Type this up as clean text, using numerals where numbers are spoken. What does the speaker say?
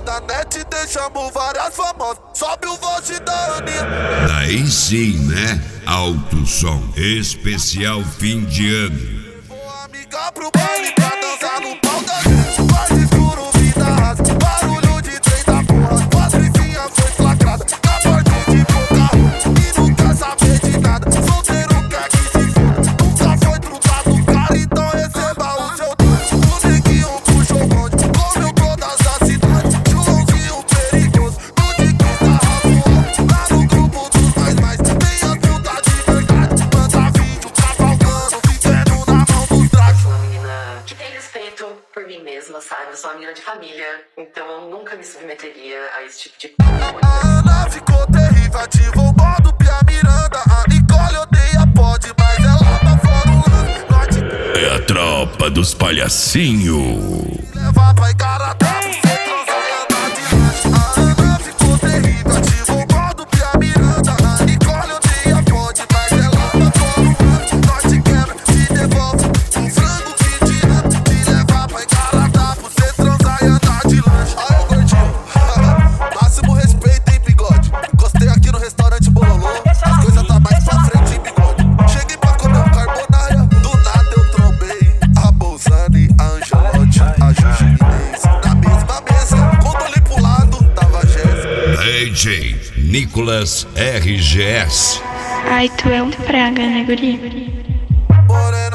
da net, deixamos várias famosas. Sobe o voz da Aninha. Daí sim, né? Alto som, especial fim de ano. Vou amigar pro baile pra dançar no pau da gente. Quarto escuro, vida rasa, barulho de trem da porra. Patricinha foi flagrada na porta de boca e não quer saber de nada. Solteiro quer que se foda, nunca foi trocado cara, então receba o seu doce. O neguinho puxou o bonde, comeu todas as cidades. Joãozinho perigoso, no de quem tá razoável. Lá no grupo dos mais, tem as putas de verdade. Manda vídeo cavalgando, vivendo na mão dos dragos. Sou uma menina que tem respeito por mim mesma, sabe? Eu sou uma menina de família, então eu nunca me submeteria a esse tipo de A Ana ficou terrível, ativou o modo Pia Miranda. A Nicole odeia pode, mas ela tá fora o lance. Norte É a tropa dos palhacinho. levar pra Igarapé, você transar e andar de lanche. A Ana ficou terrível, ativou o modo Pia Miranda. A Nicole odeia pode, mas ela tá fora o lance. Norte quebra, te devolve um frango que te ama. Te levar pra Igarapé, você transar e andar de lanche. Aí ô gordinho, máximo respeito, hein, bigode. Encostei aqui no restaurante Bololô, as coisas tá mais pra frente, hein, bigode. Cheguei pra comer um carbonara, do nada eu trombei a Bolzani, a Angelotti, a Juju Inês. Na mesma mesa, quando olhei pro lado, tava a Jéssica. DJ Nicolas RGS. Ai, tu é um praga, né, guri? Morena